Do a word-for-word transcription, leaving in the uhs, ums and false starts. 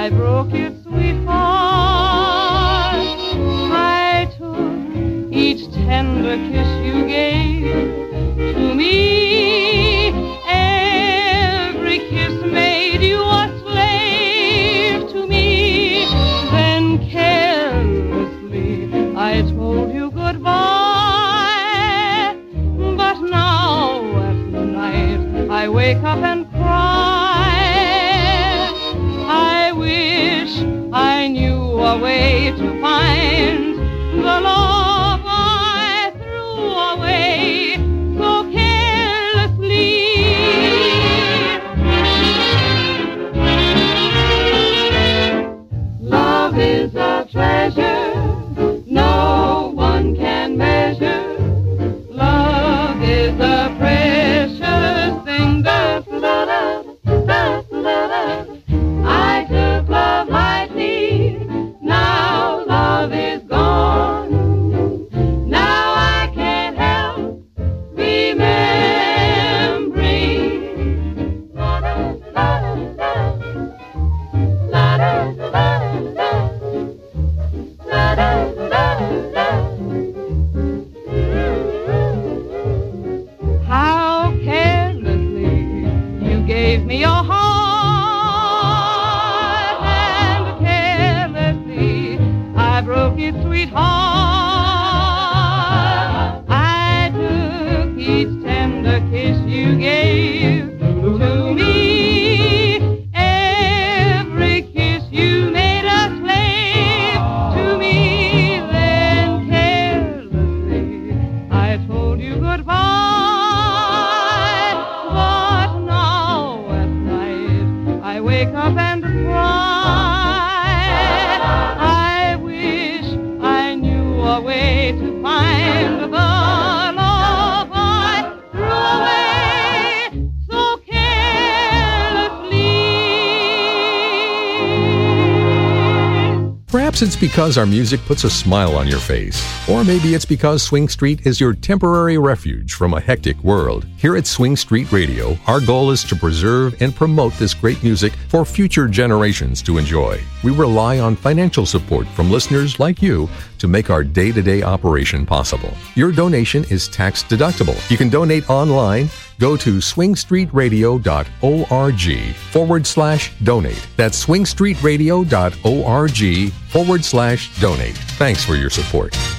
I broke its sweetheart. I took each tender kiss you gave to me. Every kiss made you a slave to me. Then carelessly I told you goodbye. But now at night I wake up and cry. I wish I knew a way to find the love I threw away so carelessly. Love is a treasure no one can measure. Love is a precious thing. Da, da, da, da, da, da. I took love lightly. Now love is gone. Now I can't help remembering. La, da, da, da, la, da, da, da, la, da, da, da. How carelessly you gave me your heart, and carelessly I broke its sweetheart. I took each tender kiss you gave to me. Every kiss you made a slave to me. Then carelessly I told you goodbye. But now at night I wake up and cry. I wish I knew a way to find the love I threw away so carelessly. Perhaps it's because our music puts a smile on your face. Or maybe it's because Swing Street is your temporary refuge from a hectic world. Here at Swing Street Radio, our goal is to preserve and promote this great music for future generations to enjoy. We rely on financial support from listeners like you to make our day-to-day operation possible. Your donation is tax deductible. You can donate online. Go to swingstreetradio.org forward slash donate. That's swingstreetradio.org forward slash donate. Thanks for your support.